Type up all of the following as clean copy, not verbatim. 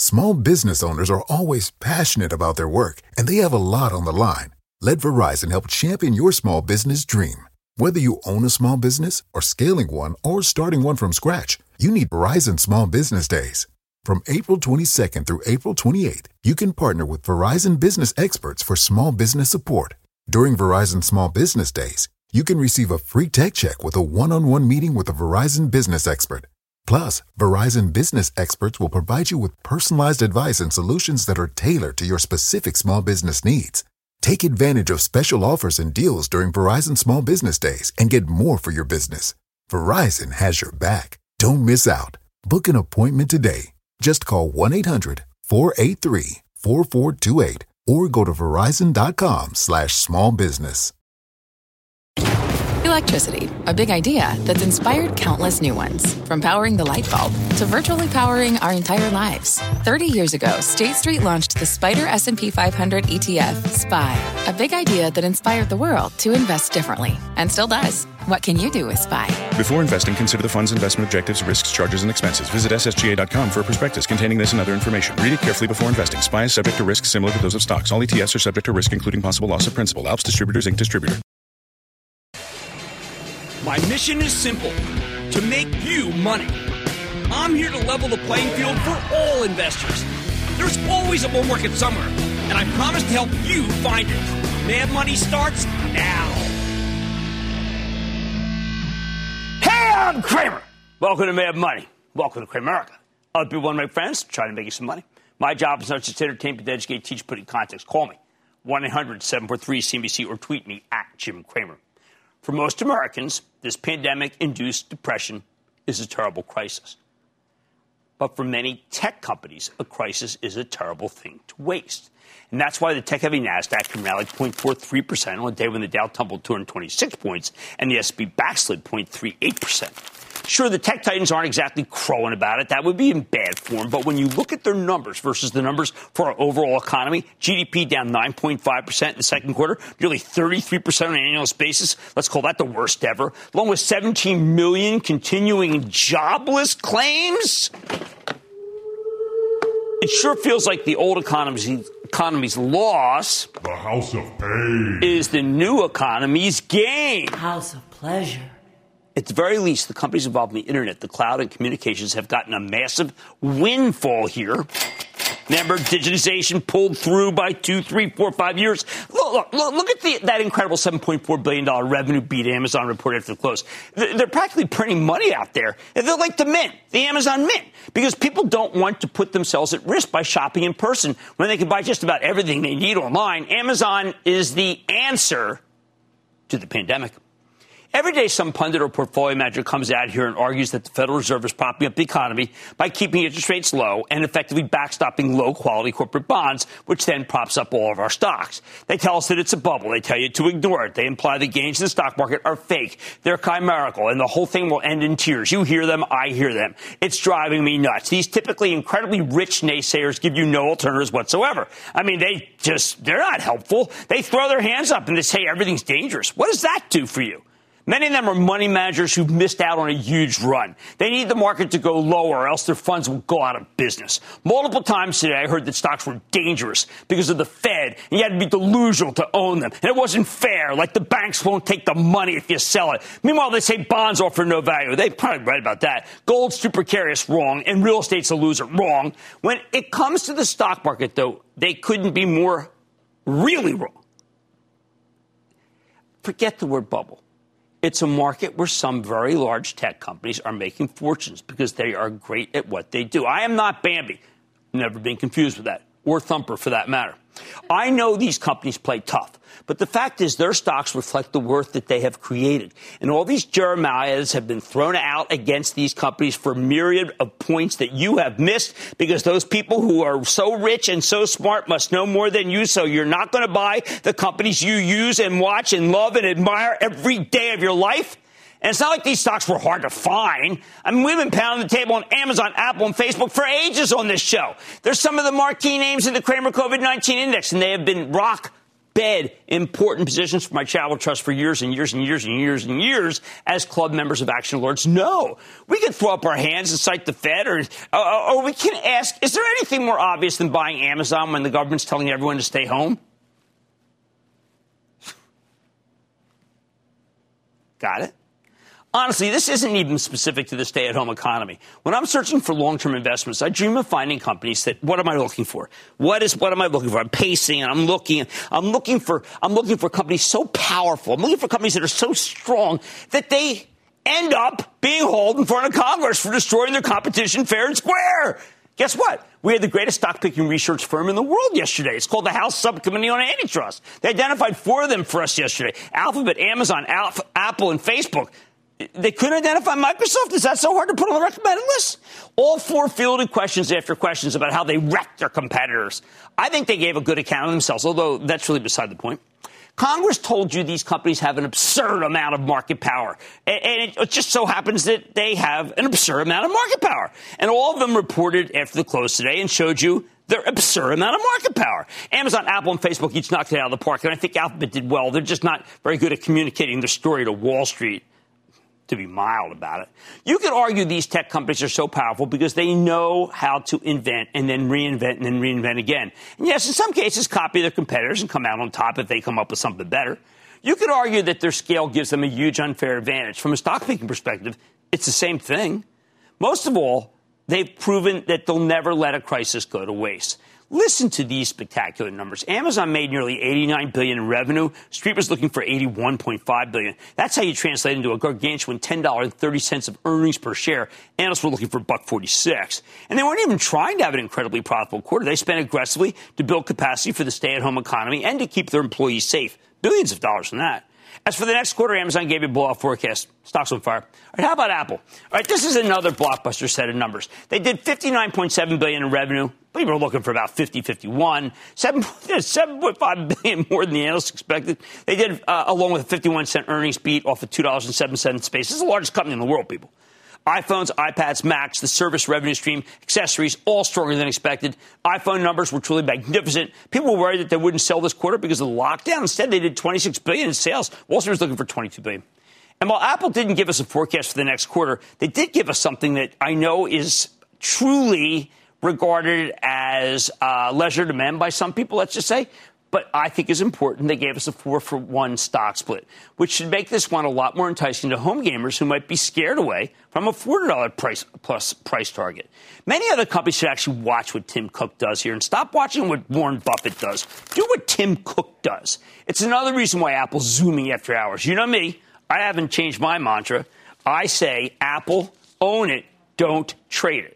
Small business owners are always passionate about their work, and they have a lot on the line. Let Verizon help champion your small business dream. Whether you own a small business or scaling one or starting one from scratch, you need Verizon Small Business Days. From April 22nd through April 28th, you can partner with Verizon business experts for small business support. During Verizon Small Business Days, you can receive a free tech check with a one-on-one meeting with a Verizon business expert. Plus, Verizon business experts will provide you with personalized advice and solutions that are tailored to your specific small business needs. Take advantage of special offers and deals during Verizon Small Business Days and get more for your business. Verizon has your back. Don't miss out. Book an appointment today. Just call 1-800-483-4428 or go to verizon.com/smallbusiness. Electricity, a big idea that's inspired countless new ones. From powering the light bulb to virtually powering our entire lives. 30 years ago, State Street launched the Spider S&P 500 ETF, SPY. A big idea that inspired the world to invest differently. And still does. What can you do with SPY? Before investing, consider the fund's investment objectives, risks, charges, and expenses. Visit ssga.com for a prospectus containing this and other information. Read it carefully before investing. SPY is subject to risks similar to those of stocks. All ETFs are subject to risk, including possible loss of principal. Alps Distributors, Inc. Distributor. My mission is simple, to make you money. I'm here to level the playing field for all investors. There's always a bull market somewhere, and I promise to help you find it. Mad Money starts now. Hey, I'm Cramer. Welcome to Mad Money. Welcome to Cramerica. I'll be one of my friends trying to make you some money. My job is not just to entertain, but to educate, teach, put in context. Call me, 1-800-743-CNBC, or tweet me at Jim Cramer. For most Americans, this pandemic-induced depression is a terrible crisis. But for many tech companies, a crisis is a terrible thing to waste. And that's why the tech-heavy NASDAQ can rally 0.43% on a day when the Dow tumbled 226 points and the S&P backslid 0.38%. Sure, the tech titans aren't exactly crowing about it. That would be in bad form. But when you look at their numbers versus the numbers for our overall economy, GDP down 9.5% in the second quarter, nearly 33% on an annual basis. Let's call that the worst ever. Along with 17 million continuing jobless claims. It sure feels like the old economy's loss. The house of pain. Is the new economy's gain. House of pleasure. At the very least, the companies involved in the internet, the cloud, and communications have gotten a massive windfall here. Remember, digitization pulled through by 2, 3, 4, 5 years. Look at that incredible $7.4 billion revenue beat Amazon reported after the close. They're practically printing money out there. They're like the Mint, the Amazon Mint, because people don't want to put themselves at risk by shopping in person when they can buy just about everything they need online. Amazon is the answer to the pandemic. Every day, some pundit or portfolio manager comes out here and argues that the Federal Reserve is propping up the economy by keeping interest rates low and effectively backstopping low-quality corporate bonds, which then props up all of our stocks. They tell us that it's a bubble. They tell you to ignore it. They imply the gains in the stock market are fake. They're chimerical, and the whole thing will end in tears. You hear them. I hear them. It's driving me nuts. These typically incredibly rich naysayers give you no alternatives whatsoever. I mean, they're not helpful. They throw their hands up and they say everything's dangerous. What does that do for you? Many of them are money managers who've missed out on a huge run. They need the market to go lower or else their funds will go out of business. Multiple times today, I heard that stocks were dangerous because of the Fed, and you had to be delusional to own them. And it wasn't fair, like the banks won't take the money if you sell it. Meanwhile, they say bonds offer no value. They're probably right about that. Gold's too precarious, wrong, and real estate's a loser, wrong. When it comes to the stock market, though, they couldn't be more really wrong. Forget the word bubble. It's a market where some very large tech companies are making fortunes because they are great at what they do. I am not Bambi. Never been confused with that. Or Thumper, for that matter. I know these companies play tough. But the fact is their stocks reflect the worth that they have created. And all these jeremiahs have been thrown out against these companies for a myriad of points that you have missed because those people who are so rich and so smart must know more than you. So you're not going to buy the companies you use and watch and love and admire every day of your life. And it's not like these stocks were hard to find. I mean, we've been pounding the table on Amazon, Apple, and Facebook for ages on this show. There's some of the marquee names in the Cramer COVID-19 index, and they have been rock bed important positions for my travel trust for years and years and years and years and years, as club members of Action Alerts know. We can throw up our hands and cite the Fed, or we can ask, is there anything more obvious than buying Amazon when the government's telling everyone to stay home? Got it? Honestly, this isn't even specific to the stay-at-home economy. When I'm searching for long-term investments, I dream of finding companies that, what am I looking for? What am I looking for? I'm pacing and I'm looking for companies so powerful. I'm looking for companies that are so strong that they end up being hauled in front of Congress for destroying their competition fair and square. Guess what? We had the greatest stock-picking research firm in the world yesterday. It's called the House Subcommittee on Antitrust. They identified 4 of them for us yesterday. Alphabet, Amazon, Apple, and Facebook. They couldn't identify Microsoft? Is that so hard to put on the recommended list? All 4 fielded questions after questions about how they wrecked their competitors. I think they gave a good account of themselves, although that's really beside the point. Congress told you these companies have an absurd amount of market power. And it just so happens that they have an absurd amount of market power. And all of them reported after the close today and showed you their absurd amount of market power. Amazon, Apple, and Facebook each knocked it out of the park. And I think Alphabet did well. They're just not very good at communicating their story to Wall Street, to be mild about it. You could argue these tech companies are so powerful because they know how to invent and then reinvent and then reinvent again. And yes, in some cases, copy their competitors and come out on top if they come up with something better. You could argue that their scale gives them a huge unfair advantage. From a stock-picking perspective, it's the same thing. Most of all, they've proven that they'll never let a crisis go to waste. Listen to these spectacular numbers. Amazon made nearly $89 billion in revenue. Street was looking for $81.5 billion. That's how you translate into a gargantuan $10.30 of earnings per share. Analysts were looking for $1.46. And they weren't even trying to have an incredibly profitable quarter. They spent aggressively to build capacity for the stay-at-home economy and to keep their employees safe. Billions of dollars in that. As for the next quarter, Amazon gave you a blowout forecast. Stock's on fire. All right, how about Apple? All right, this is another blockbuster set of numbers. They did $59.7 billion in revenue. People are looking for about 51. $7.5 billion more than the analysts expected. They did, along with a 51-cent earnings beat off a $2.07 space. This is the largest company in the world, people. iPhones, iPads, Macs, the service revenue stream, accessories, all stronger than expected. iPhone numbers were truly magnificent. People were worried that they wouldn't sell this quarter because of the lockdown. Instead, they did $26 billion in sales. Wall Street was looking for $22 billion. And while Apple didn't give us a forecast for the next quarter, they did give us something that I know is truly regarded as leisure demand by some people, let's just say, but I think is important. They gave us a 4-for-1 stock split, which should make this one a lot more enticing to home gamers who might be scared away from a $40 price target. Many other companies should actually watch what Tim Cook does here and stop watching what Warren Buffett does. Do what Tim Cook does. It's another reason why Apple's zooming after hours. You know me. I haven't changed my mantra. I say, Apple, own it, don't trade it.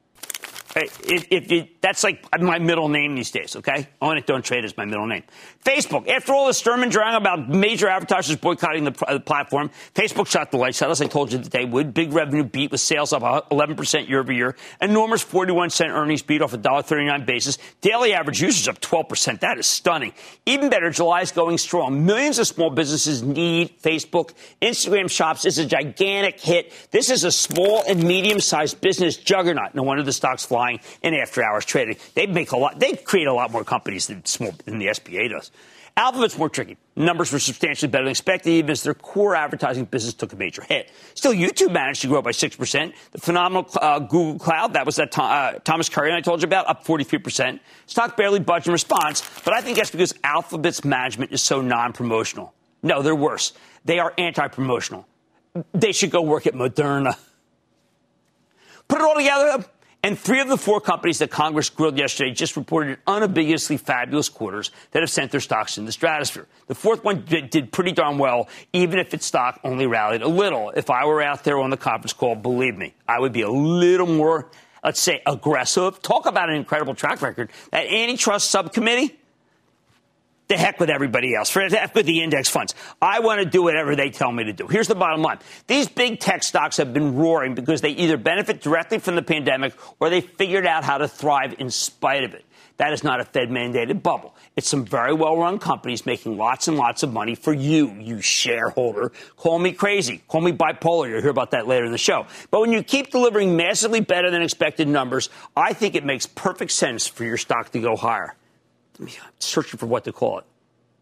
That's like my middle name these days, okay? Own it, don't trade is my middle name. Facebook. After all the sturm and drang about major advertisers boycotting the platform, Facebook shot the lights out, as I told you that they would. Big revenue beat with sales up 11% year over year. Enormous 41-cent earnings beat off a $1.39 basis. Daily average users up 12%. That is stunning. Even better, July is going strong. Millions of small businesses need Facebook. Instagram Shops is a gigantic hit. This is a small and medium-sized business juggernaut. No wonder the stock's flying in after-hours trading. They create a lot more companies than the SBA does. Alphabet's more tricky. Numbers were substantially better than expected, even as their core advertising business took a major hit. Still, YouTube managed to grow by 6%. The phenomenal Google Cloud, that was that Thomas Curry I told you about, up 43%. Stock barely budged in response, but I think that's because Alphabet's management is so non-promotional. No, they're worse. They are anti-promotional. They should go work at Moderna. Put it all together, and 3 of the 4 companies that Congress grilled yesterday just reported unambiguously fabulous quarters that have sent their stocks in the stratosphere. The 4th one did pretty darn well, even if its stock only rallied a little. If I were out there on the conference call, believe me, I would be a little more, let's say, aggressive. Talk about an incredible track record. That antitrust subcommittee, the heck with everybody else. For the heck with the index funds. I want to do whatever they tell me to do. Here's the bottom line. These big tech stocks have been roaring because they either benefit directly from the pandemic or they figured out how to thrive in spite of it. That is not a Fed-mandated bubble. It's some very well-run companies making lots and lots of money for you shareholder. Call me crazy. Call me bipolar. You'll hear about that later in the show. But when you keep delivering massively better than expected numbers, I think it makes perfect sense for your stock to go higher. I'm searching for what to call it.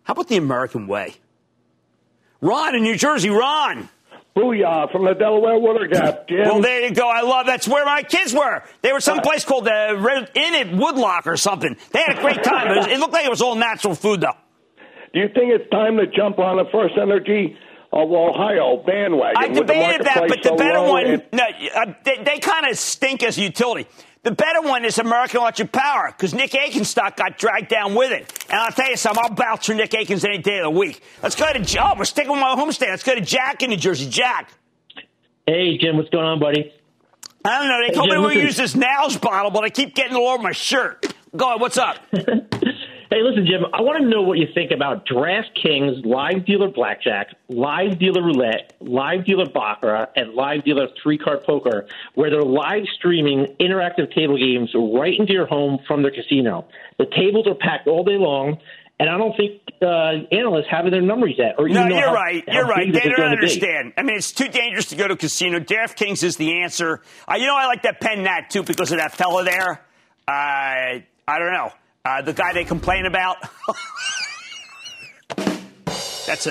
How about the American way? Ron in New Jersey, Ron. Booyah from the Delaware Water Gap, Jim. Well, there you go. I love that's where my kids were. They were someplace called the Inn at Woodlock or something. They had a great time. It looked like it was all natural food, though. Do you think it's time to jump on the First Energy of Ohio bandwagon? I debated that, but the better one, they kind of stink as a utility. The better one is American Electric Power, because Nick Akins stock got dragged down with it. And I'll tell you something, I'll vouch for Nick Akins any day of the week. Let's go to we're sticking with my homestead. Let's go to Jack in New Jersey. Jack. Hey, Jim, what's going on, buddy? I don't know. They told me we use this Now's bottle, but I keep getting it all over my shirt. Go ahead. What's up? Hey, listen, Jim, I want to know what you think about DraftKings Live Dealer Blackjack, Live Dealer Roulette, Live Dealer Baccarat, and Live Dealer Three-Card Poker, where they're live streaming interactive table games right into your home from their casino. The tables are packed all day long, and I don't think analysts have their numbers yet. Or no, you're right. You're right. They don't understand. I mean, it's too dangerous to go to a casino. DraftKings is the answer. I like that Penn Nat, too, because of that fella there. I don't know. The guy they complain about. That's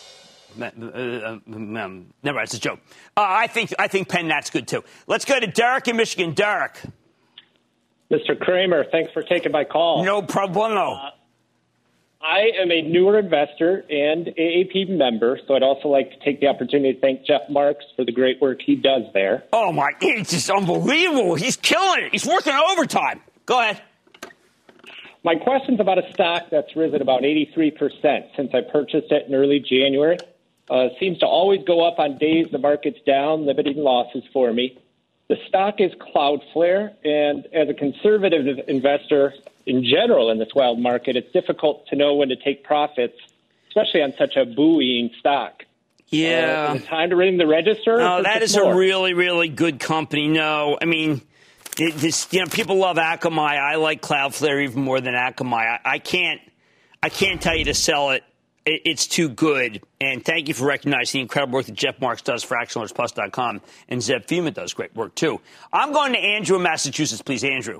never mind, it's a joke. I think Penn Nat's good, too. Let's go to Derek in Michigan. Derek. Mr. Kramer, thanks for taking my call. No problemo. I am a newer investor and AAP member, so I'd also like to take the opportunity to thank Jeff Marks for the great work he does there. Oh, my, it's just unbelievable. He's killing it. He's working overtime. Go ahead. My question's about a stock that's risen about 83% since I purchased it in early January. Seems to always go up on days the market's down, limiting losses for me. The stock is Cloudflare, and as a conservative investor in general in this wild market, it's difficult to know when to take profits, especially on such a buoying stock. Yeah. Is it time to ring the register? No, that is a really, really good company. No, I mean, people love Akamai. I like Cloudflare even more than Akamai. I can't tell you to sell it. It's too good. And thank you for recognizing the incredible work that Jeff Marks does for ActionAlertsPlus.com. And Zeb Fema does great work, too. I'm going to Andrew in Massachusetts, please. Andrew.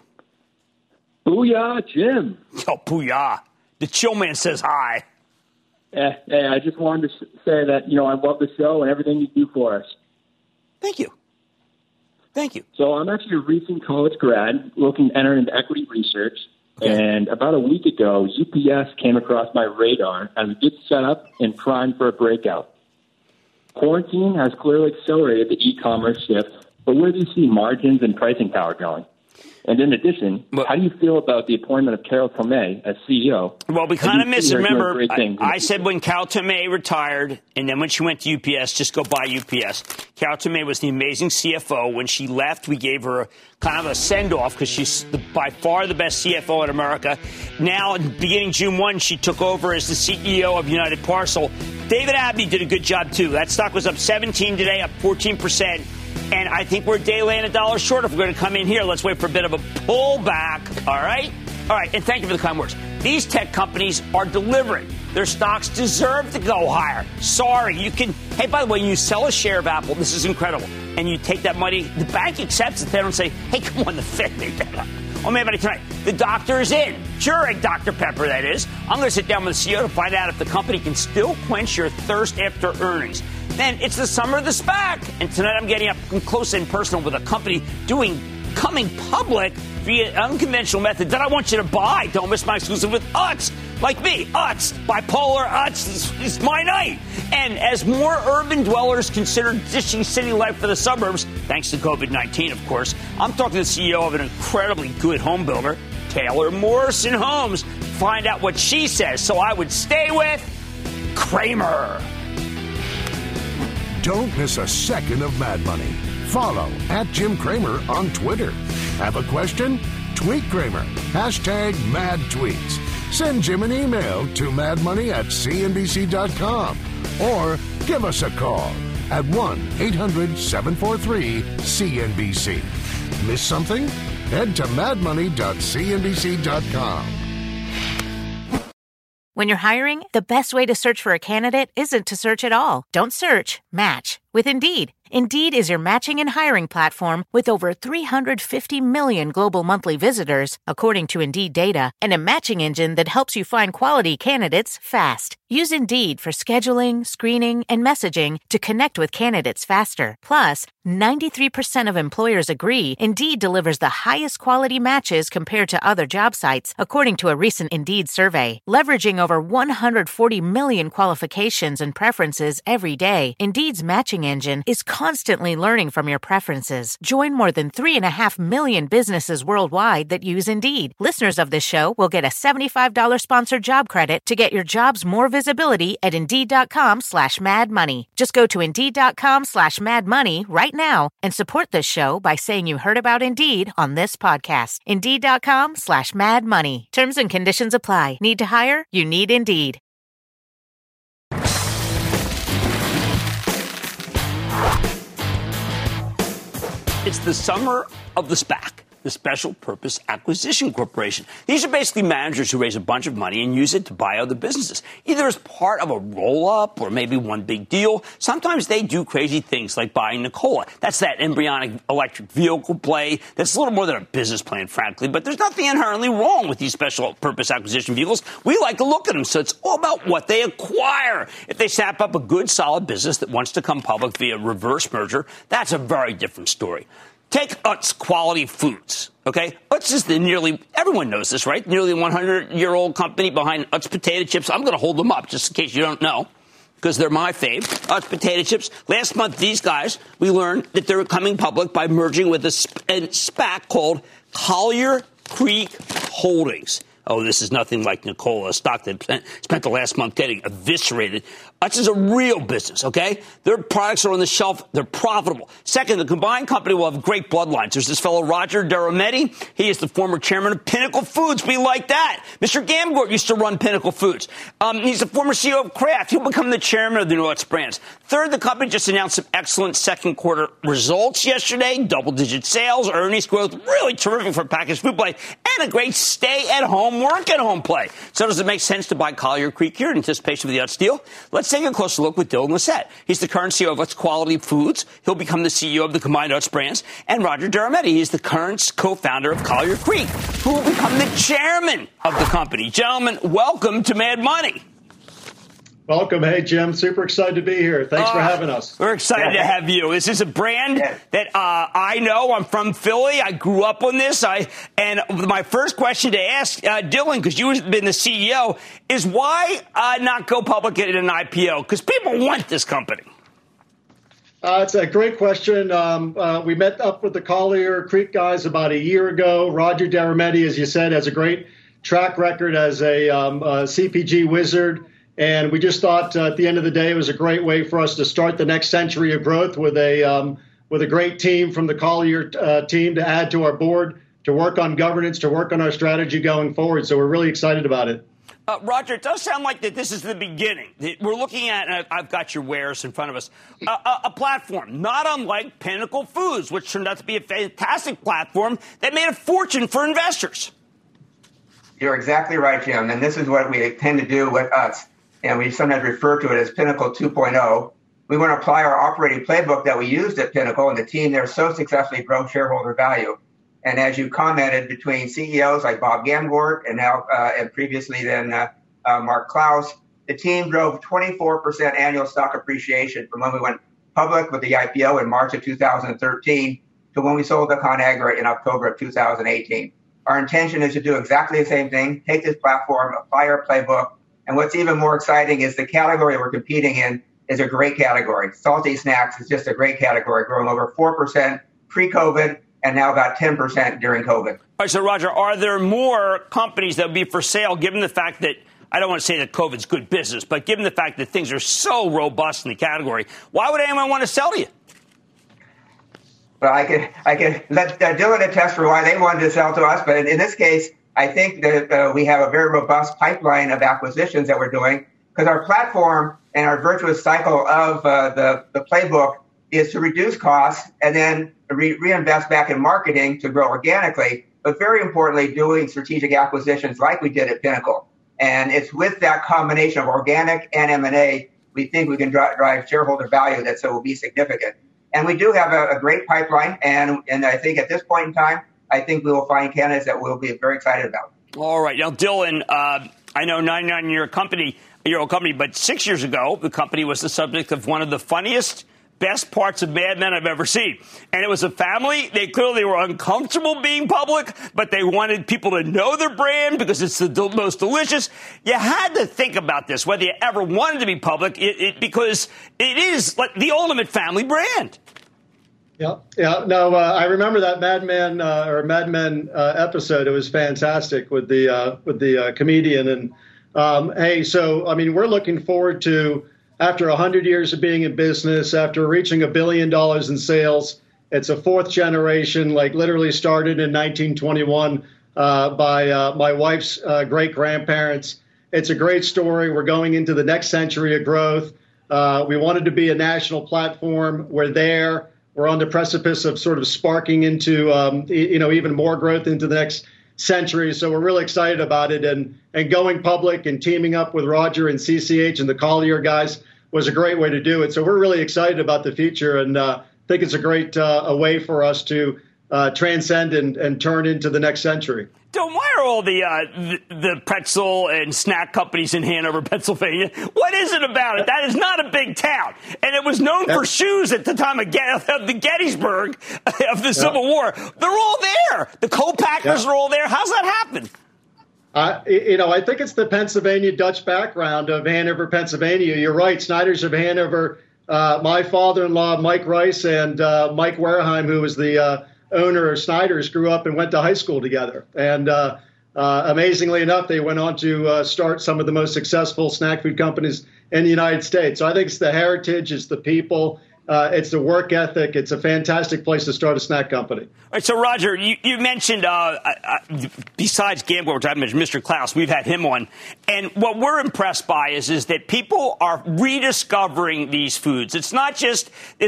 Booyah, Jim. Oh, booyah. The chill man says hi. Hey, I just wanted to say that, I love the show and everything you do for us. Thank you. Thank you. So I'm actually a recent college grad looking to enter into equity research. Okay. And about a week ago, UPS came across my radar as a good setup and primed for a breakout. Quarantine has clearly accelerated the e-commerce shift, but where do you see margins and pricing power going? And in addition, how do you feel about the appointment of Carol Tomé as CEO? Well, we kind of misremember. I said when Carol Tomé retired, and then when she went to UPS, just go buy UPS. Carol Tomé was the amazing CFO. When she left, we gave her kind of a send-off because she's by far the best CFO in America. Now, beginning June 1, she took over as the CEO of United Parcel. David Abney did a good job, too. That stock was up 17 today, up 14%. And I think we're a day late and $1 short. If we're going to come in here, let's wait for a bit of a pullback. All right? All right. And thank you for the kind words. These tech companies are delivering. Their stocks deserve to go higher. Sorry. You can. Hey, by the way, you sell a share of Apple. This is incredible. And you take that money. The bank accepts it. They don't say, hey, come on, the Fed. Oh, maybe tonight. The doctor is in. Keurig Dr. Pepper, that is. I'm going to sit down with the CEO to find out if the company can still quench your thirst after earnings. Then it's the summer of the SPAC. And tonight I'm getting up close and personal with a company coming public via unconventional method that I want you to buy. Don't miss my exclusive with Utz. Like me, Utz, bipolar Utz is my night. And as more urban dwellers consider ditching city life for the suburbs, thanks to COVID-19, of course, I'm talking to the CEO of an incredibly good home builder, Taylor Morrison Homes. Find out what she says. So I would stay with Kramer. Don't miss a second of Mad Money. Follow @Jim Cramer on Twitter. Have a question? Tweet Cramer. #MadTweets. Send Jim an email to madmoney@cnbc.com or give us a call at 1-800-743-CNBC. Miss something? Head to madmoney.cnbc.com. When you're hiring, the best way to search for a candidate isn't to search at all. Don't search, match with Indeed. Indeed is your matching and hiring platform with over 350 million global monthly visitors, according to Indeed data, and a matching engine that helps you find quality candidates fast. Use Indeed for scheduling, screening, and messaging to connect with candidates faster. Plus, 93% of employers agree Indeed delivers the highest quality matches compared to other job sites, according to a recent Indeed survey. Leveraging over 140 million qualifications and preferences every day, Indeed's matching engine is constantly learning from your preferences. Join more than 3.5 million businesses worldwide that use Indeed. Listeners of this show will get a $75 sponsored job credit to get your jobs more visibility at Indeed.com/madmoney. Just go to Indeed.com/madmoney right now and support this show by saying you heard about Indeed on this podcast. Indeed.com/madmoney. Terms and conditions apply. Need to hire? You need Indeed. It's the summer of the SPAC, the Special Purpose Acquisition Corporation. These are basically managers who raise a bunch of money and use it to buy other businesses, either as part of a roll-up or maybe one big deal. Sometimes they do crazy things like buying Nikola. That's that embryonic electric vehicle play that's a little more than a business plan, frankly, but there's nothing inherently wrong with these special purpose acquisition vehicles. We like to look at them, so it's all about what they acquire. If they snap up a good, solid business that wants to come public via reverse merger, that's a very different story. Take Utz Quality Foods, okay? Utz is everyone knows this, right? Nearly 100-year-old company behind Utz potato chips. I'm going to hold them up just in case you don't know, because they're my fave. Utz potato chips. Last month, these guys, we learned that they're coming public by merging with a SPAC called Collier Creek Holdings. Oh, this is nothing like Nikola, a stock that spent the last month getting eviscerated. Utz is a real business, okay? Their products are on the shelf. They're profitable. Second, the combined company will have great bloodlines. There's this fellow, Roger Deromedi. He is the former chairman of Pinnacle Foods. We like that. Mr. Gamgort used to run Pinnacle Foods. He's the former CEO of Kraft. He'll become the chairman of the new Utz brands. Third, the company just announced some excellent second quarter results yesterday. Double-digit sales, earnings growth, really terrific for packaged food play, and a great stay-at-home, work-at-home play. So does it make sense to buy Collier Creek here in anticipation of the Utz deal? Let's take a closer look with Dylan Lissette. He's the current CEO of Utz Quality Foods. He'll become the CEO of the combined Utz brands. And Roger Deromedi, he's the current co-founder of Collier Creek, who will become the chairman of the company. Gentlemen, welcome to Mad Money. Welcome. Hey, Jim. Super excited to be here. Thanks for having us. We're excited to have you. This is a brand that I know. I'm from Philly. I grew up on this. And my first question to ask Dylan, because you've been the CEO, is why not go public at an IPO? Because people want this company. It's a great question. We met up with the Collier Creek guys about a year ago. Roger Deromedi, as you said, has a great track record as a CPG wizard. And we just thought at the end of the day, it was a great way for us to start the next century of growth with a great team from the Collier team to add to our board, to work on governance, to work on our strategy going forward. So we're really excited about it. Roger, it does sound like that this is the beginning. We're looking at, and I've got your wares in front of us, a platform not unlike Pinnacle Foods, which turned out to be a fantastic platform that made a fortune for investors. You're exactly right, Jim. And this is what we tend to do with us. And we sometimes refer to it as Pinnacle 2.0. We want to apply our operating playbook that we used at Pinnacle, and the team there so successfully drove shareholder value. And as you commented, between CEOs like Bob Gamgort and now and previously then Mark Klaus, the team drove 24% annual stock appreciation from when we went public with the IPO in March of 2013 to when we sold to ConAgra in October of 2018. Our intention is to do exactly the same thing, take this platform, apply our playbook. And what's even more exciting is the category we're competing in is a great category. Salty snacks is just a great category, growing over 4% pre-COVID and now about 10% during COVID. All right, so, Roger, are there more companies that would be for sale, given the fact that, I don't want to say that COVID's good business, but given the fact that things are so robust in the category, why would anyone want to sell to you? Well, I can let Dylan attest for why they wanted to sell to us, but in this case, I think that we have a very robust pipeline of acquisitions that we're doing because our platform and our virtuous cycle of the playbook is to reduce costs and then reinvest back in marketing to grow organically, but very importantly, doing strategic acquisitions like we did at Pinnacle. And it's with that combination of organic and M&A, we think we can drive shareholder value that so will be significant. And we do have a great pipeline. And I think at this point in time, I think we will find candidates that we'll be very excited about. All right. Now, Dylan, I know 99-year-old company, but 6 years ago, the company was the subject of one of the funniest, best parts of Mad Men I've ever seen. And it was a family. They clearly were uncomfortable being public, but they wanted people to know their brand because it's the most delicious. You had to think about this, whether you ever wanted to be public, because it is like the ultimate family brand. Yeah. No, I remember that Mad Men episode. It was fantastic with the comedian. And hey, so I mean, we're looking forward to, after 100 years of being in business, after reaching $1 billion in sales. It's a fourth generation, like literally started in 1921 by my wife's great grandparents. It's a great story. We're going into the next century of growth. We wanted to be a national platform. We're there. We're on the precipice of sort of sparking into, even more growth into the next century. So we're really excited about it. And going public and teaming up with Roger and CCH and the Collier guys was a great way to do it. So we're really excited about the future, and think it's a great a way for us to transcend and turn into the next century. Dylan, why are all the pretzel and snack companies in Hanover, Pennsylvania? What is it about it? That is not a big town. And it was known for shoes at the time of the Gettysburg of the Civil War. They're all there. The co-packers are all there. How's that happen? I think it's the Pennsylvania Dutch background of Hanover, Pennsylvania. You're right. Snyder's of Hanover. My father-in-law, Mike Rice, and Mike Wareheim, who was the owner of Snyder's, grew up and went to high school together. And amazingly enough, they went on to start some of the most successful snack food companies in the United States. So I think it's the heritage, it's the people, it's the work ethic. It's a fantastic place to start a snack company. All right, so, Roger, you mentioned, besides Gamble, which I mentioned, Mr. Klaus, we've had him on. And what we're impressed by is that people are rediscovering these foods. It's not just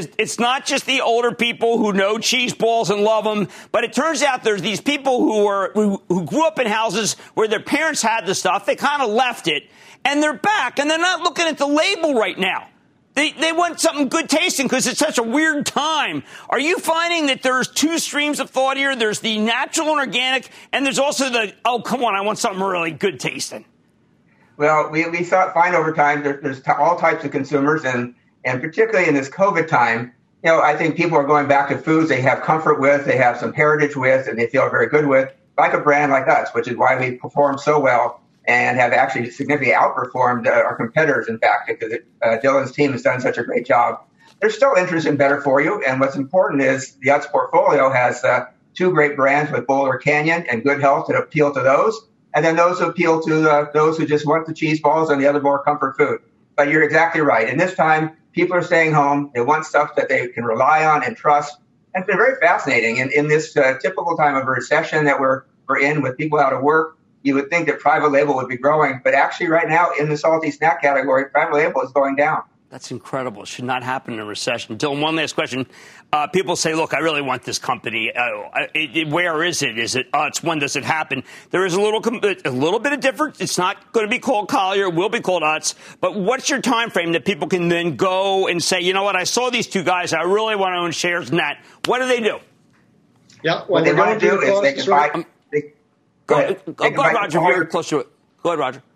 the older people who know cheese balls and love them, but it turns out there's these people who grew up in houses where their parents had the stuff. They kind of left it, and they're back, and they're not looking at the label right now. They want something good tasting because it's such a weird time. Are you finding that there's two streams of thought here? There's the natural and organic, and there's also the, oh, come on, I want something really good tasting. Well, we find over time there's all types of consumers, and particularly in this COVID time, I think people are going back to foods they have comfort with, they have some heritage with, and they feel very good with, like a brand like us, which is why we perform so well and have actually significantly outperformed our competitors, in fact, because Dylan's team has done such a great job. There's still interest in Better For You, and what's important is the Utz portfolio has two great brands with Boulder Canyon and Good Health that appeal to those, and then those who appeal to those who just want the cheese balls and the other more comfort food. But you're exactly right. And this time, people are staying home. They want stuff that they can rely on and trust. And it's been very fascinating. In this typical time of a recession that we're in with people out of work, you would think that private label would be growing, but actually right now in the salty snack category, private label is going down. That's incredible. It should not happen in a recession. Dylan, one last question. People say, look, I really want this company. Where is it? Is it Utz? When does it happen? There is a little bit of difference. It's not going to be called Collier. It will be called Utz. But what's your time frame that people can then go and say, you know what, I saw these two guys. I really want to own shares in that. What do they do? Yeah, what they want to do is they can buy... Go ahead, Roger. You're close to it. Go ahead, Roger.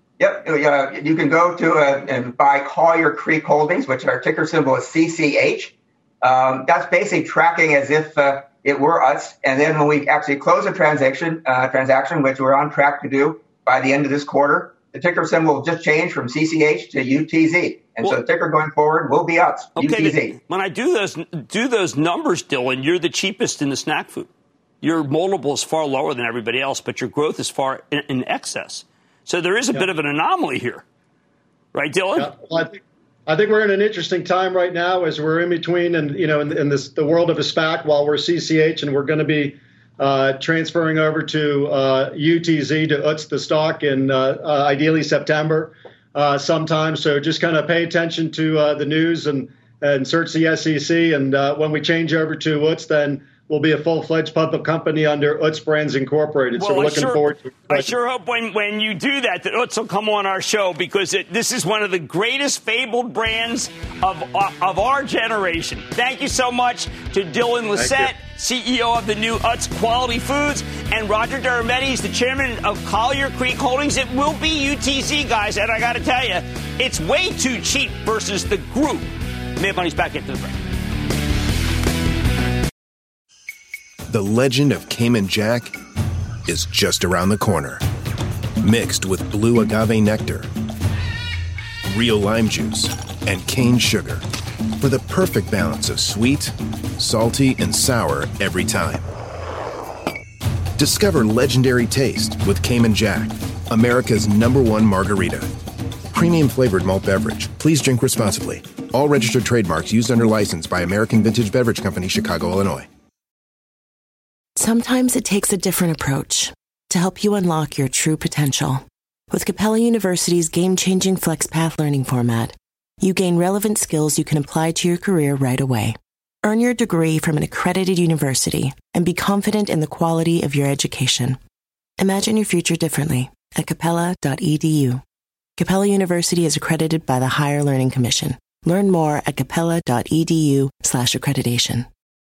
Yep. You can go to and buy Collier Creek Holdings, which our ticker symbol is CCH. That's basically tracking as if it were Utz. And then when we actually close a transaction, which we're on track to do by the end of this quarter, the ticker symbol will just change from CCH to UTZ. And so the ticker going forward will be Utz, UTZ. When I do those numbers, Dylan, you're the cheapest in the snack food. Your multiple is far lower than everybody else, but your growth is far in excess. So there is a bit of an anomaly here. Right, Dylan? Yeah. Well, I think we're in an interesting time right now as we're in between and, in the world of a SPAC while we're CCH, and we're going to be transferring over to UTZ to Utz the stock in ideally September sometime. So just kind of pay attention to the news and search the SEC. And when we change over to Utz, then will be a full-fledged public company under Utz Brands Incorporated. So we're looking forward to it. I sure hope when you do that Utz will come on our show, because this is one of the greatest fabled brands of our generation. Thank you so much to Dylan Lissette, CEO of the new Utz Quality Foods, and Roger Deromedi, the chairman of Collier Creek Holdings. It will be UTC, guys, and I got to tell you, it's way too cheap versus the group. Mad Money's back into the break. The legend of Cayman Jack is just around the corner. Mixed with blue agave nectar, real lime juice, and cane sugar for the perfect balance of sweet, salty, and sour every time. Discover legendary taste with Cayman Jack, America's #1 margarita. Premium flavored malt beverage. Please drink responsibly. All registered trademarks used under license by American Vintage Beverage Company, Chicago, Illinois. Sometimes it takes a different approach to help you unlock your true potential. With Capella University's game-changing FlexPath learning format, you gain relevant skills you can apply to your career right away. Earn your degree from an accredited university and be confident in the quality of your education. Imagine your future differently at capella.edu. Capella University is accredited by the Higher Learning Commission. Learn more at capella.edu/accreditation.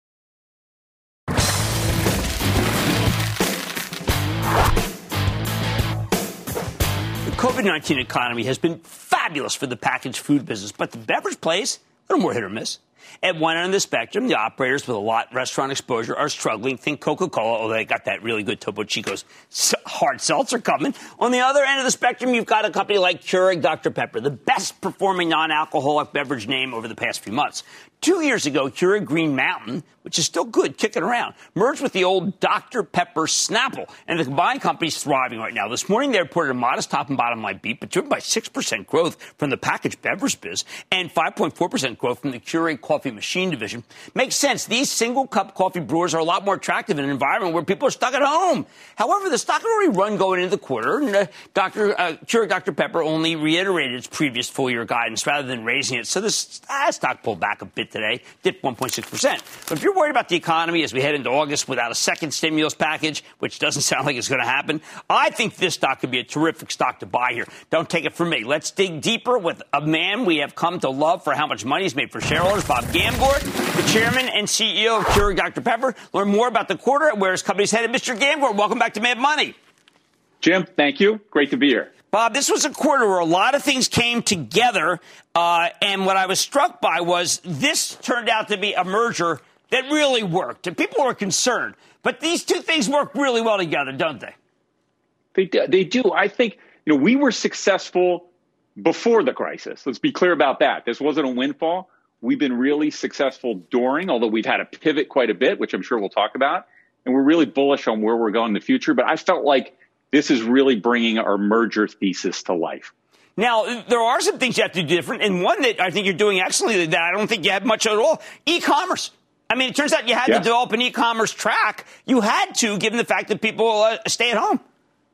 The COVID-19 economy has been fabulous for the packaged food business, but the beverage plays a little more hit or miss. At one end of the spectrum, the operators with a lot restaurant exposure are struggling. Think Coca-Cola, although they got that really good Topo Chico's hard seltzer coming. On the other end of the spectrum, you've got a company like Keurig Dr. Pepper, the best performing non-alcoholic beverage name over the past few months. 2 years ago, Keurig Green Mountain, which is still good, kicking around, merged with the old Dr. Pepper Snapple, and the combined company's thriving right now. This morning, they reported a modest top and bottom line beat, but driven by 6% growth from the packaged beverage biz and 5.4% growth from the Keurig coffee machine division. Makes sense. These single-cup coffee brewers are a lot more attractive in an environment where people are stuck at home. However, the stock had already run going into the quarter, and Keurig Dr. Pepper only reiterated its previous full-year guidance rather than raising it. So the stock pulled back a bit today, dipped 1.6%. But if you're worried about the economy as we head into August without a second stimulus package, which doesn't sound like it's going to happen, I think this stock could be a terrific stock to buy here. Don't take it from me. Let's dig deeper with a man we have come to love for how much money he's made for shareholders, Bob Gamgort, the chairman and CEO of Keurig Dr. Pepper. Learn more about the quarter and where his company's headed. Mr. Gamgort, welcome back to Mad Money. Jim, thank you. Great to be here. Bob, this was a quarter where a lot of things came together, and what I was struck by was this turned out to be a merger that really worked, and people were concerned. But these two things work really well together, don't they? They do. I think, we were successful before the crisis. Let's be clear about that. This wasn't a windfall. We've been really successful during, although we've had to pivot quite a bit, which I'm sure we'll talk about. And we're really bullish on where we're going in the future. But I felt like this is really bringing our merger thesis to life. Now, there are some things you have to do different, and one that I think you're doing excellently that I don't think you have much at all, e-commerce. I mean, it turns out you had to develop an e-commerce track. You had to, given the fact that people stay at home.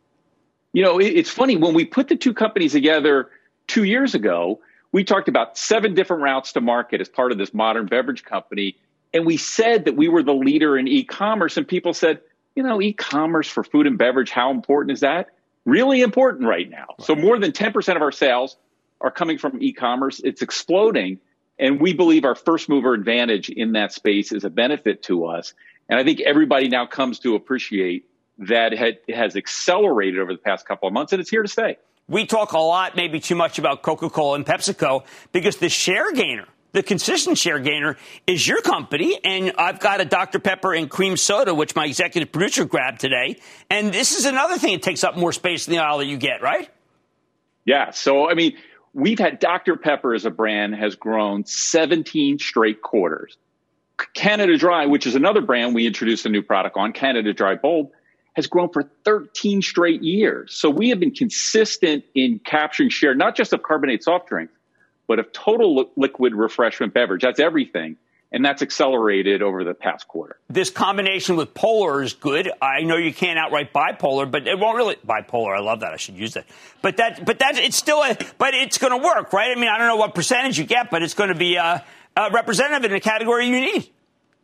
It's funny. When we put the two companies together 2 years ago, we talked about 7 different routes to market as part of this modern beverage company. And we said that we were the leader in e-commerce, and people said, e-commerce for food and beverage, how important is that? Really important right now. Right. So more than 10% of our sales are coming from e-commerce. It's exploding. And we believe our first mover advantage in that space is a benefit to us. And I think everybody now comes to appreciate that it has accelerated over the past couple of months, and it's here to stay. We talk a lot, maybe too much, about Coca-Cola and PepsiCo because the share gainer, the consistent share gainer, is your company. And I've got a Dr. Pepper and cream soda, which my executive producer grabbed today. And this is another thing that takes up more space in the aisle that you get, right? Yeah. So, we've had Dr. Pepper as a brand has grown 17 straight quarters. Canada Dry, which is another brand we introduced a new product on, Canada Dry Bold, has grown for 13 straight years. So we have been consistent in capturing share, not just of carbonated soft drinks, but of total liquid refreshment beverage. That's everything. And that's accelerated over the past quarter. This combination with Polar is good. I know you can't outright buy Polar, but it won't really bipolar. I love that. I should use that. But it's still but it's going to work, right? I don't know what percentage you get, but it's going to be representative in a category you need.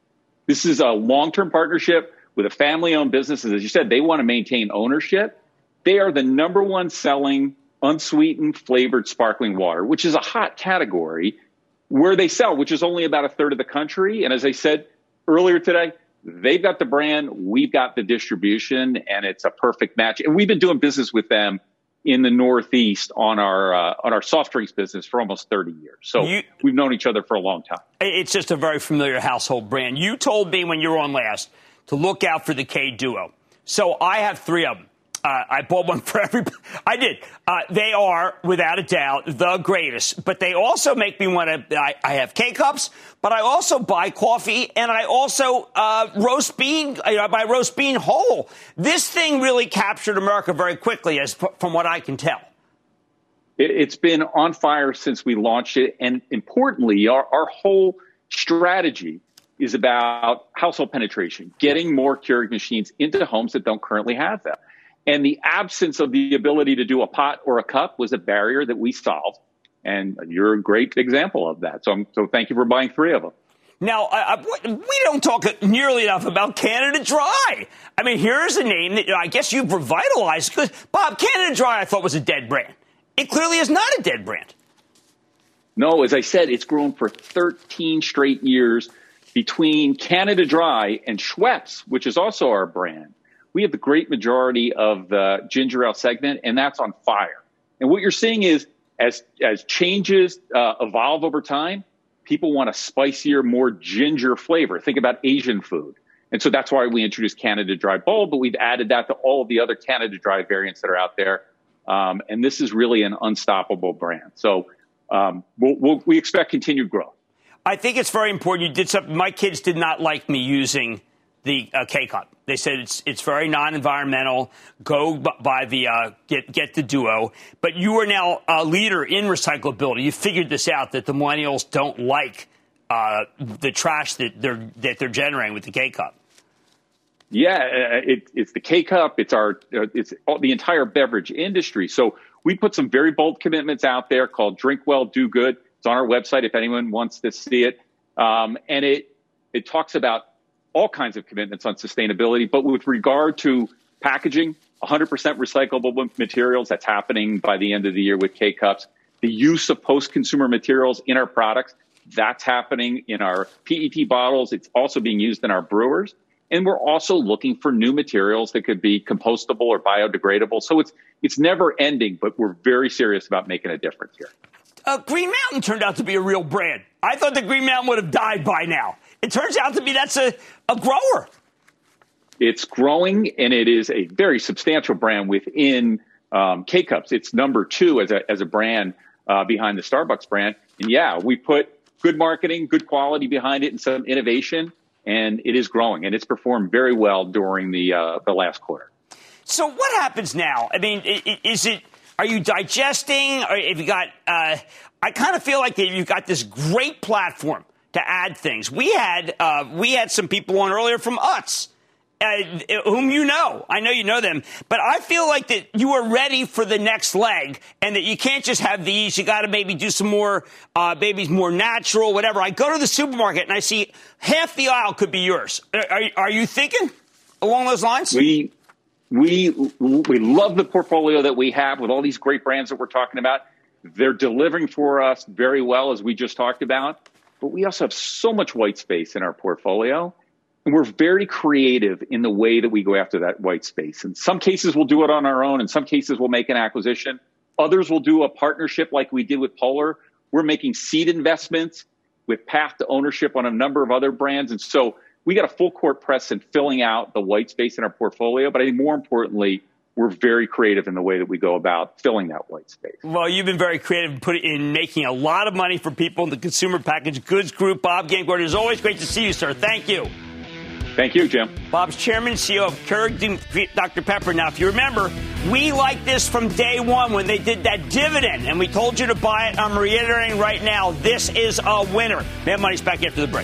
This is a long-term partnership with a family-owned business. As you said, they want to maintain ownership. They are the number one selling unsweetened flavored sparkling water, which is a hot category where they sell, which is only about a third of the country. And as I said earlier today, they've got the brand, we've got the distribution, and it's a perfect match. And we've been doing business with them in the Northeast on our soft drinks business for almost 30 years. So we've known each other for a long time. It's just a very familiar household brand. You told me when you were on last to look out for the K Duo. So I have 3 of them. I bought one for everybody. I did. They are, without a doubt, the greatest. But they also make me want to. I have K-Cups, but I also buy coffee, and I also roast bean. I buy roast bean whole. This thing really captured America very quickly, from what I can tell. It's been on fire since we launched it, and importantly, our whole strategy is about household penetration, getting more Keurig machines into homes that don't currently have them. And the absence of the ability to do a pot or a cup was a barrier that we solved. And you're a great example of that. So thank you for buying 3 of them. Now, we don't talk nearly enough about Canada Dry. I mean, here's a name that I guess you've revitalized. Because, Bob, Canada Dry I thought was a dead brand. It clearly is not a dead brand. No, as I said, it's grown for 13 straight years between Canada Dry and Schweppes, which is also our brand. We have the great majority of the ginger ale segment, and that's on fire. And what you're seeing is as changes evolve over time, people want a spicier, more ginger flavor. Think about Asian food. And so that's why we introduced Canada Dry Bold, but we've added that to all of the other Canada Dry variants that are out there. And this is really an unstoppable brand. So we expect continued growth. I think it's very important. You did something. My kids did not like me using the K-Cup. They said it's very non-environmental. Go buy the get the Duo. But you are now a leader in recyclability. You figured this out, that the millennials don't like the trash that they're generating with the K-Cup. Yeah, it's the K-Cup. It's the entire beverage industry. So we put some very bold commitments out there called Drink Well, Do Good. It's on our website if anyone wants to see it. And it talks about all kinds of commitments on sustainability. But with regard to packaging, 100% recyclable materials, that's happening by the end of the year with K-Cups. The use of post-consumer materials in our products, that's happening in our PET bottles. It's also being used in our brewers. And we're also looking for new materials that could be compostable or biodegradable. So it's never ending, but we're very serious about making a difference here. Green Mountain turned out to be a real brand. I thought the Green Mountain would have died by now. It turns out to be that's a grower. It's growing, and it is a very substantial brand within K-Cups. It's number 2 as a brand behind the Starbucks brand. And yeah, we put good marketing, good quality behind it, and some innovation, and it is growing. And it's performed very well during the last quarter. So what happens now? I mean, are you digesting? Or have you got? I kind of feel like you've got this great platform to add things. We had some people on earlier from Utz, whom you know. I know you know them. But I feel like that you are ready for the next leg, and that you can't just have these. You got to maybe do some more, maybe more natural, whatever. I go to the supermarket, and I see half the aisle could be yours. Are you thinking along those lines? We love the portfolio that we have with all these great brands that we're talking about. They're delivering for us very well, as we just talked about. But we also have so much white space in our portfolio. And we're very creative in the way that we go after that white space. In some cases, we'll do it on our own. In some cases, we'll make an acquisition. Others will do a partnership like we did with Polar. We're making seed investments with path to ownership on a number of other brands. And so we got a full court press in filling out the white space in our portfolio. But I think more importantly, we're very creative in the way that we go about filling that white space. Well, you've been very creative in making a lot of money for people in the consumer packaged goods group. Bob Gamgort, it's always great to see you, sir. Thank you. Thank you, Jim. Bob's chairman and CEO of Keurig Dr. Pepper. Now, if you remember, we liked this from day one when they did that dividend, and we told you to buy it. I'm reiterating right now, this is a winner. Mad Money's back after the break.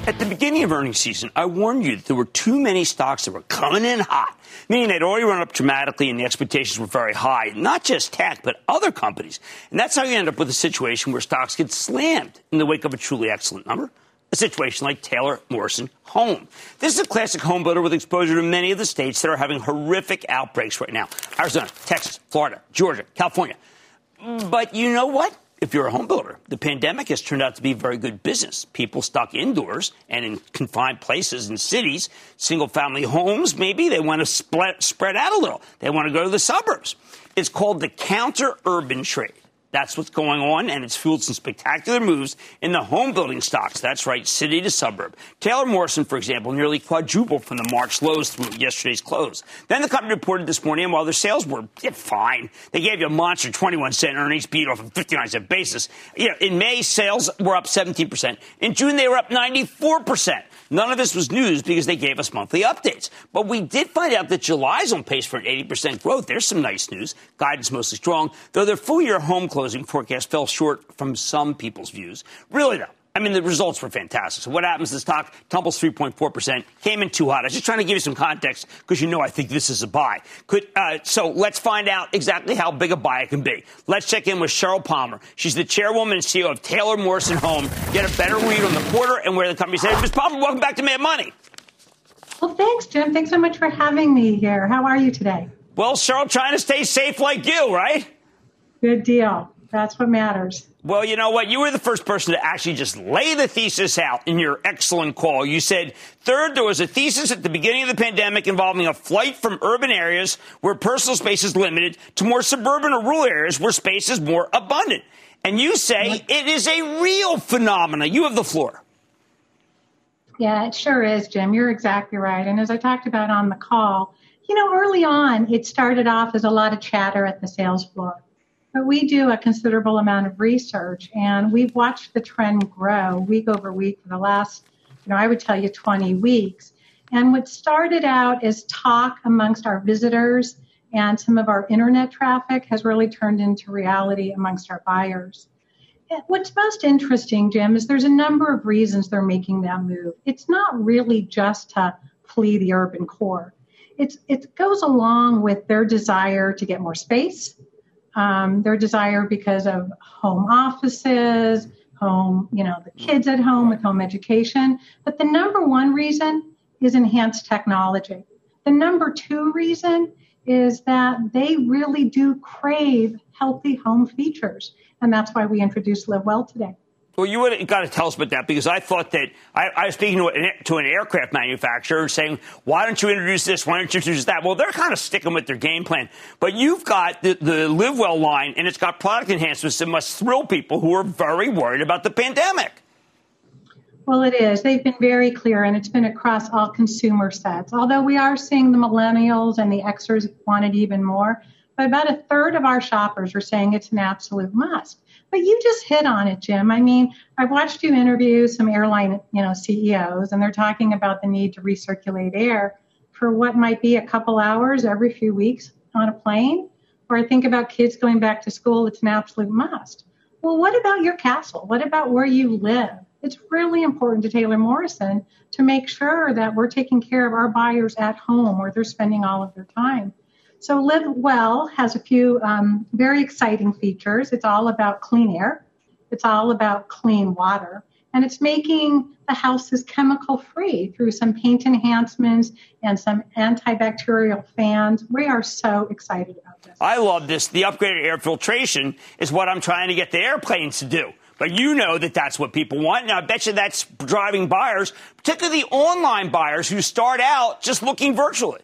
At the beginning of earnings season, I warned you that there were too many stocks that were coming in hot, meaning they'd already run up dramatically and the expectations were very high, not just tech, but other companies. And that's how you end up with a situation where stocks get slammed in the wake of a truly excellent number. A situation like Taylor Morrison Home. This is a classic home builder with exposure to many of the states that are having horrific outbreaks right now. Arizona, Texas, Florida, Georgia, California. But you know what? If you're a home builder, the pandemic has turned out to be very good business. People stuck indoors and in confined places in cities, single-family homes, maybe they want to spread out a little. They want to go to the suburbs. It's called the counter-urban trade. That's what's going on, and it's fueled some spectacular moves in the home building stocks. That's right, city to suburb. Taylor Morrison, for example, nearly quadrupled from the March lows through yesterday's close. Then the company reported this morning, and while their sales were fine, they gave you a monster 21-cent earnings beat off a 59-cent basis. In May, sales were up 17%. In June, they were up 94%. None of this was news because they gave us monthly updates. But we did find out that July's on pace for an 80% growth. There's some nice news. Guidance mostly strong, though their full-year home closing forecast fell short from some people's views. Really, though, I mean, the results were fantastic. So what happens? The stock tumbles 3.4%, came in too hot. I was just trying to give you some context because you know I think this is a buy. So let's find out exactly how big a buy it can be. Let's check in with Sheryl Palmer. She's the chairwoman and CEO of Taylor Morrison Home. Get a better read on the quarter and where the company's headed. Ms. Palmer, welcome back to Mad Money. Well, thanks, Jim. Thanks so much for having me here. How are you today? Well, Sheryl, trying to stay safe like you, right? Good deal. That's what matters. Well, you know what? You were the first person to actually just lay the thesis out in your excellent call. You said, third, there was a thesis at the beginning of the pandemic involving a flight from urban areas where personal space is limited to more suburban or rural areas where space is more abundant. And you say it is a real phenomenon. You have the floor. Yeah, it sure is, Jim. You're exactly right. And as I talked about on the call, early on, it started off as a lot of chatter at the sales floor. But we do a considerable amount of research, and we've watched the trend grow week over week for the last, I would tell you 20 weeks. And what started out as talk amongst our visitors and some of our internet traffic has really turned into reality amongst our buyers. And what's most interesting, Jim, is there's a number of reasons they're making that move. It's not really just to flee the urban core. It goes along with their desire to get more space. Their desire because of home offices, the kids at home with home education. But the number one reason is enhanced technology. The number two reason is that they really do crave healthy home features. And that's why we introduced Live Well today. Well, you would have got to tell us about that because I thought that I was speaking to an aircraft manufacturer saying, why don't you introduce this? Why don't you introduce that? Well, they're kind of sticking with their game plan. But you've got the Live Well line, and it's got product enhancements that must thrill people who are very worried about the pandemic. Well, it is. They've been very clear, and it's been across all consumer sets. Although we are seeing the millennials and the Xers want it even more. But about a third of our shoppers are saying it's an absolute must. But you just hit on it, Jim. I mean, I watched you interview some airline, CEOs, and they're talking about the need to recirculate air for what might be a couple hours every few weeks on a plane. Or I think about kids going back to school. It's an absolute must. Well, what about your castle? What about where you live? It's really important to Taylor Morrison to make sure that we're taking care of our buyers at home where they're spending all of their time. So Live Well has a few very exciting features. It's all about clean air. It's all about clean water. And it's making the houses chemical free through some paint enhancements and some antibacterial fans. We are so excited about this. I love this. The upgraded air filtration is what I'm trying to get the airplanes to do. But you know that that's what people want. Now, I bet you that's driving buyers, particularly the online buyers who start out just looking virtually.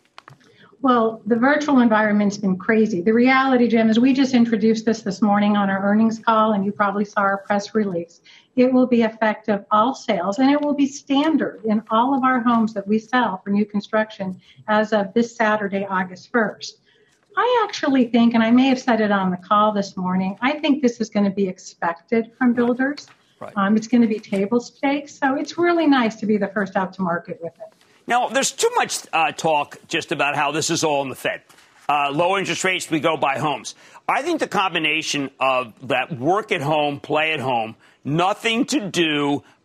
Well, the virtual environment's been crazy. The reality, Jim, is we just introduced this morning on our earnings call, and you probably saw our press release. It will be effective all sales, and it will be standard in all of our homes that we sell for new construction as of this Saturday, August 1st. I actually think, and I may have said it on the call this morning, I think this is going to be expected from builders. Right. It's going to be table stakes, so it's really nice to be the first out to market with it. Now, there's too much talk just about how this is all in the Fed. Low interest rates, we go buy homes. I think the combination of that work at home, play at home, nothing to do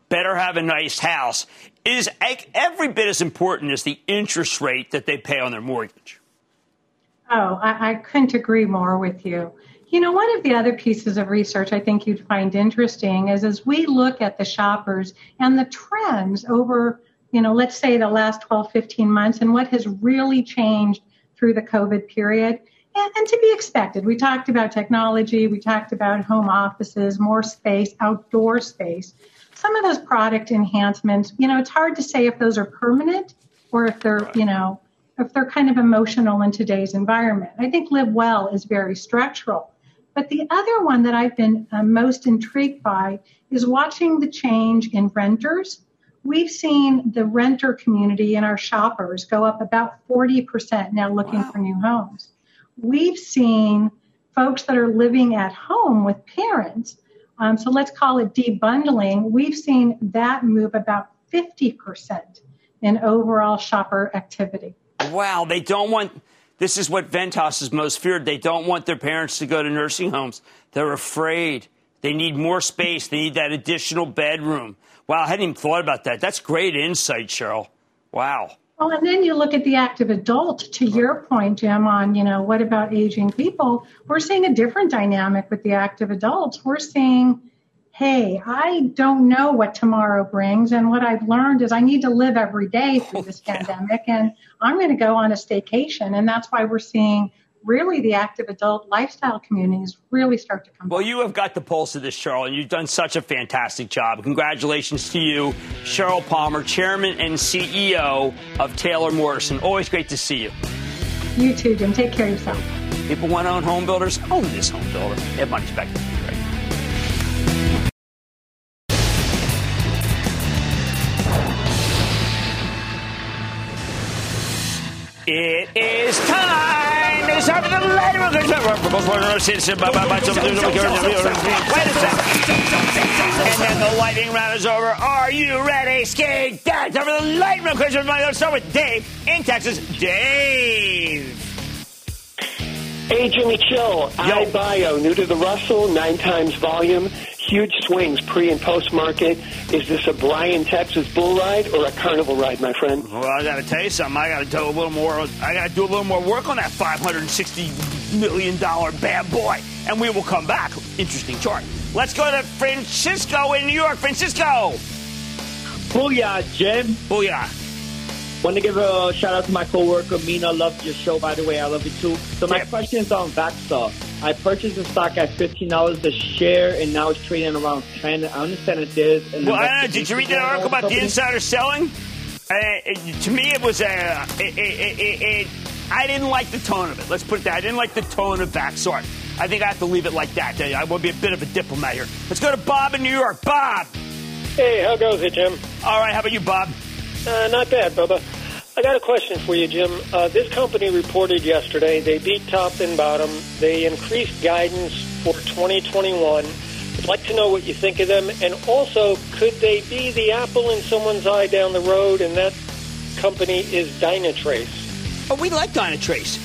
better have a nice house, is every bit as important as the interest rate that they pay on their mortgage. Oh, I couldn't agree more with you. You know, one of the other pieces of research I think you'd find interesting is as we look at the shoppers and the trends over, you know, let's say the last 12, 15 months and what has really changed through the COVID period. And to be expected, we talked about technology, we talked about home offices, more space, outdoor space. Some of those product enhancements, you know, it's hard to say if those are permanent or if they're, you know, if they're kind of emotional in today's environment. I think Live Well is very structural. But the other one that I've been most intrigued by is watching the change in renters. We've seen the renter community and our shoppers go up about 40% now looking for new homes. We've seen folks that are living at home with parents, so let's call it debundling. We've seen that move about 50% in overall shopper activity. Wow, they don't want, this is what Ventas is most feared. They don't want their parents to go to nursing homes. They're afraid. They need more space. They need that additional bedroom. Wow, I hadn't even thought about that. That's great insight, Cheryl. Wow. Well, and then you look at the active adult, to your point, Jim, on, you know, what about aging people? We're seeing a different dynamic with the active adults. We're seeing, hey, I don't know what tomorrow brings. And what I've learned is I need to live every day through this pandemic. And I'm going to go on a staycation. And that's why we're seeing really the active adult lifestyle communities really start to come. Well, you have got the pulse of this, Cheryl, and you've done such a fantastic job. Congratulations to you, Cheryl Palmer, Chairman and CEO of Taylor Morrison. Always great to see you. You too, Jim. Take care of yourself. People want to own home builders? Own this home builder. Everybody's back to you right now. It is time. It's time for the lightning round. Wait a second. And then the lightning round is over. Are you ready, Skate? Time for the lightning round question. Let's start with Dave in Texas. Dave. Hey, Jimmy Chill. iBio, new to the Russell, 9 times volume. Huge swings pre and post market. Is this a Bryan, Texas bull ride or a carnival ride, my friend? Well, I got to tell you something. I got to do a little more. I got to do a little more work on that $560 million bad boy, and we will come back. Interesting chart. Let's go to Francisco in New York. Francisco. Booyah, Jim. Booyah. Want to give a shout out to my coworker Mina. Loves your show, by the way. I love it too. So my question is on Vaxar. I purchased the stock at $15 a share, and now it's trading around $10. I understand it is. Well, I don't know. Did you read that article about the insider selling? To me, it was I didn't like the tone of it. Let's put it that. I didn't like the tone of Vaxar. I think I have to leave it like that. I will be a bit of a diplomat here. Let's go to Bob in New York. Bob. Hey, how goes it, Jim? All right. How about you, Bob? Not bad, Bubba. I got a question for you, Jim. This company reported yesterday they beat top and bottom. They increased guidance for 2021. I'd like to know what you think of them. And also, could they be the apple in someone's eye down the road? And that company is Dynatrace. Oh, we like Dynatrace.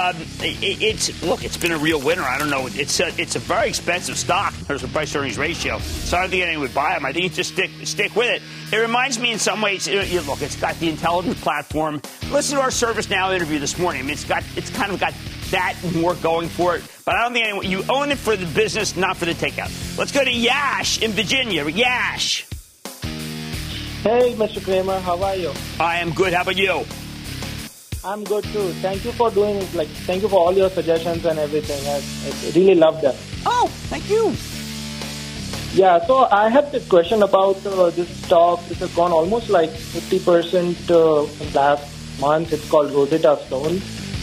It's been a real winner. I don't know. It's a very expensive stock in terms of price-earnings ratio. So I don't think anyone would buy them. I think you just stick with it. It reminds me in some ways, look, it's got the intelligence platform. Listen to our ServiceNow interview this morning. I mean, it's kind of got that more going for it. But I don't think anyone, you own it for the business, not for the takeout. Let's go to Yash in Virginia. Yash. Hey, Mr. Kramer, how are you? I am good. How about you? I'm good too. Thank you for doing it. Thank you for all your suggestions and everything. I really love that. Oh, thank you. Yeah, so I have this question about this stock. It has gone almost 50% last month. It's called Rosetta Stone.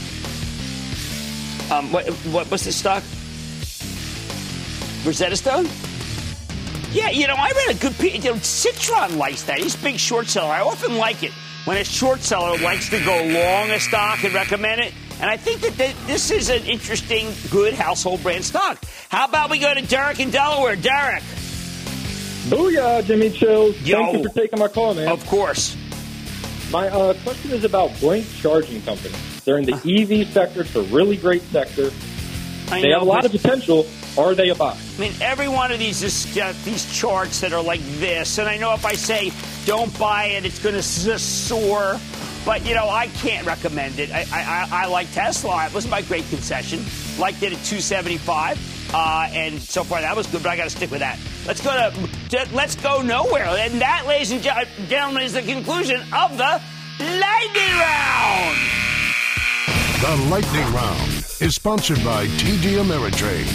What's the stock? Rosetta Stone? Yeah, I read a good piece. Citron likes that. He's a big short seller. I often like it when a short seller likes to go long a stock and recommend it. And I think that this is an interesting, good household brand stock. How about we go to Derek in Delaware? Derek. Booyah, Jimmy Chill. Yo. Thank you for taking my call, man. Of course. My question is about Blink Charging Company. They're in the EV sector. It's a really great sector. They have a lot of potential, Are they a buy? I mean, every one of these is these charts that are like this. And I know if I say don't buy it, it's going to soar. But, I can't recommend it. I like Tesla. It was my great concession. Liked it at 275. And so far that was good, but I got to stick with that. Let's go nowhere. And that, ladies and gentlemen, is the conclusion of the Lightning Round. The Lightning Round is sponsored by TD Ameritrade.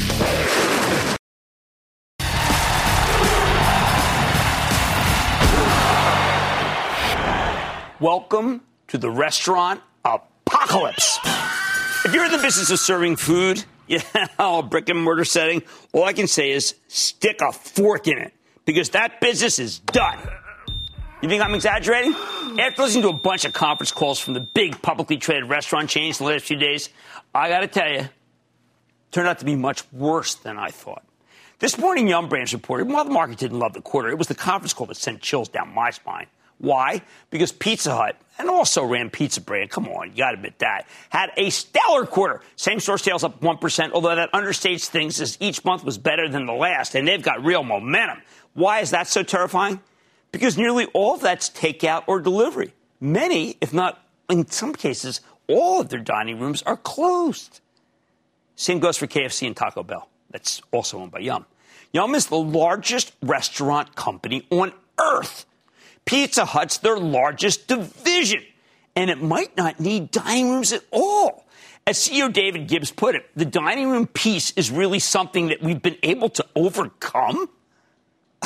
Welcome to the restaurant apocalypse. If you're in the business of serving food, a brick and mortar setting, all I can say is stick a fork in it, because that business is done. You think I'm exaggerating? After listening to a bunch of conference calls from the big publicly traded restaurant chains in the last few days, I got to tell you, it turned out to be much worse than I thought. This morning, Yum! Brands reported, while the market didn't love the quarter, it was the conference call that sent chills down my spine. Why? Because Pizza Hut, and also ran Pizza Brand, come on, you got to admit that, had a stellar quarter. Same-store sales up 1%, although that understates things as each month was better than the last, and they've got real momentum. Why is that so terrifying? Because nearly all of that's takeout or delivery. Many, if not in some cases, all of their dining rooms are closed. Same goes for KFC and Taco Bell. That's also owned by Yum! Yum! Is the largest restaurant company on earth. Pizza Hut's their largest division, and it might not need dining rooms at all. As CEO David Gibbs put it, the dining room piece is really something that we've been able to overcome. Oh,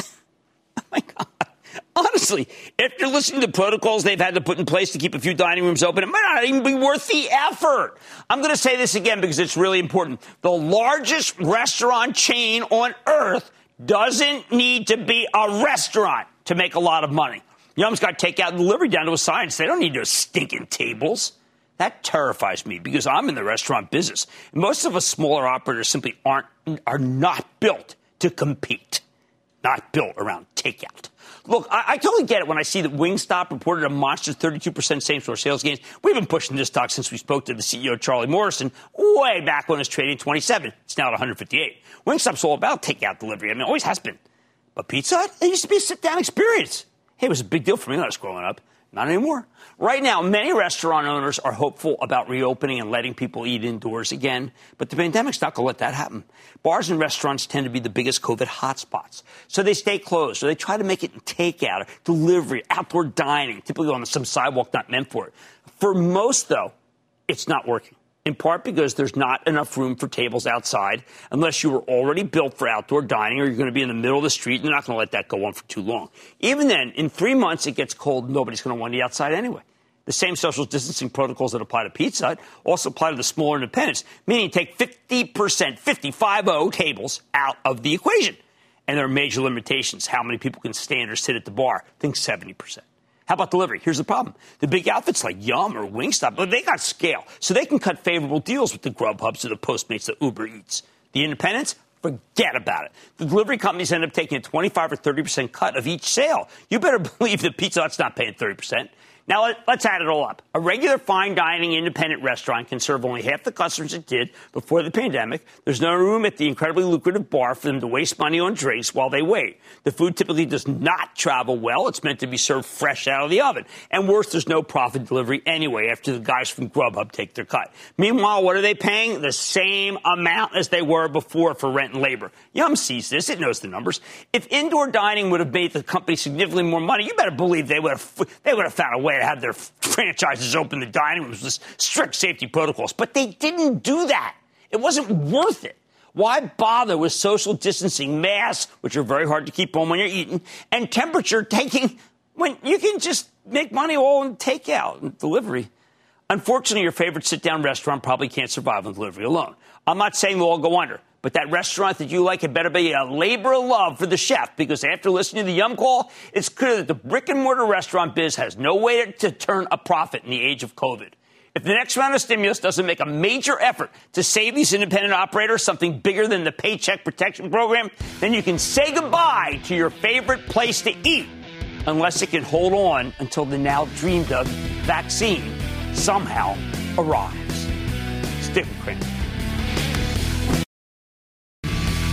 my God. Honestly, after listening to protocols they've had to put in place to keep a few dining rooms open, it might not even be worth the effort. I'm going to say this again because it's really important. The largest restaurant chain on earth doesn't need to be a restaurant to make a lot of money. Yum's got takeout and delivery down to a science. They don't need those stinking tables. That terrifies me because I'm in the restaurant business. Most of us smaller operators simply are not built to compete, not built around takeout. Look, I totally get it when I see that Wingstop reported a monster 32% same-store sales gains. We've been pushing this stock since we spoke to the CEO, Charlie Morrison, way back when it was trading 27. It's now at 158. Wingstop's all about takeout delivery. I mean, it always has been. But Pizza Hut, it used to be a sit-down experience. Hey, it was a big deal for me when I was growing up. Not anymore. Right now, many restaurant owners are hopeful about reopening and letting people eat indoors again. But the pandemic's not going to let that happen. Bars and restaurants tend to be the biggest COVID hotspots. So they stay closed, or they try to make it takeout, or delivery, outdoor dining, typically on some sidewalk not meant for it. For most, though, it's not working. In part because there's not enough room for tables outside unless you were already built for outdoor dining or you're going to be in the middle of the street and they're not going to let that go on for too long. Even then, in 3 months, it gets cold. Nobody's going to want to eat outside anyway. The same social distancing protocols that apply to Pizza Hut also apply to the smaller independents, meaning take 50%, 50 tables out of the equation. And there are major limitations. How many people can stand or sit at the bar? Think 70%. How about delivery? Here's the problem. The big outfits like Yum! Or Wingstop, they got scale. So they can cut favorable deals with the Grubhubs or the Postmates, the Uber Eats. The independents, forget about it. The delivery companies end up taking a 25 or 30% cut of each sale. You better believe that Pizza Hut's not paying 30%. Now, let's add it all up. A regular fine dining independent restaurant can serve only half the customers it did before the pandemic. There's no room at the incredibly lucrative bar for them to waste money on drinks while they wait. The food typically does not travel well. It's meant to be served fresh out of the oven. And worse, there's no profit delivery anyway after the guys from Grubhub take their cut. Meanwhile, what are they paying? The same amount as they were before for rent and labor. Yum! Sees this. It knows the numbers. If indoor dining would have made the company significantly more money, you better believe they would have found a way to have their franchises open the dining rooms with strict safety protocols. But they didn't do that. It wasn't worth it. Why bother with social distancing, masks, which are very hard to keep on when you're eating, and temperature taking when you can just make money all in takeout and delivery? Unfortunately, your favorite sit-down restaurant probably can't survive on delivery alone. I'm not saying they'll all go under. But that restaurant that you like, it better be a labor of love for the chef, because after listening to the Yum! Call, it's clear that the brick-and-mortar restaurant biz has no way to turn a profit in the age of COVID. If the next round of stimulus doesn't make a major effort to save these independent operators something bigger than the Paycheck Protection Program, then you can say goodbye to your favorite place to eat, unless it can hold on until the now dreamed-of vaccine somehow arrives. Stick with Cramer.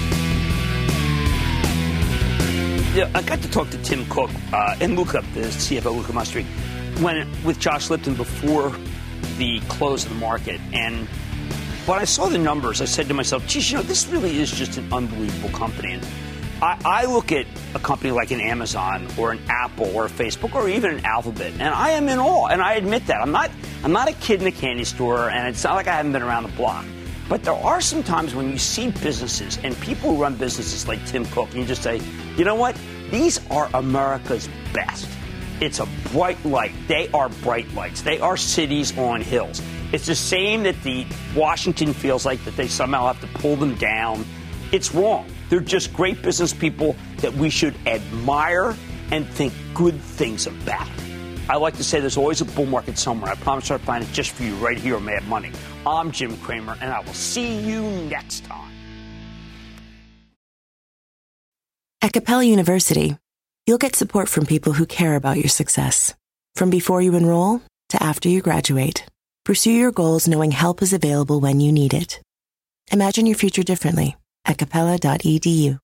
I got to talk to Tim Cook and Luca, the CFO, Luca Mastri, with Josh Lipton before the close of the market. And when I saw the numbers, I said to myself, geez, this really is just an unbelievable company. And I look at a company like an Amazon or an Apple or a Facebook or even an Alphabet, and I am in awe. And I admit that. I'm not a kid in a candy store, and it's not like I haven't been around the block. But there are some times when you see businesses and people who run businesses like Tim Cook, and you just say, you know what? These are America's best. It's a bright light. They are bright lights. They are cities on hills. It's the same that the Washington feels like that they somehow have to pull them down. It's wrong. They're just great business people that we should admire and think good things about. I like to say there's always a bull market somewhere. I promise I'll find it just for you right here on Mad Money. I'm Jim Cramer, and I will see you next time. At Capella University, you'll get support from people who care about your success. From before you enroll to after you graduate, pursue your goals knowing help is available when you need it. Imagine your future differently at capella.edu.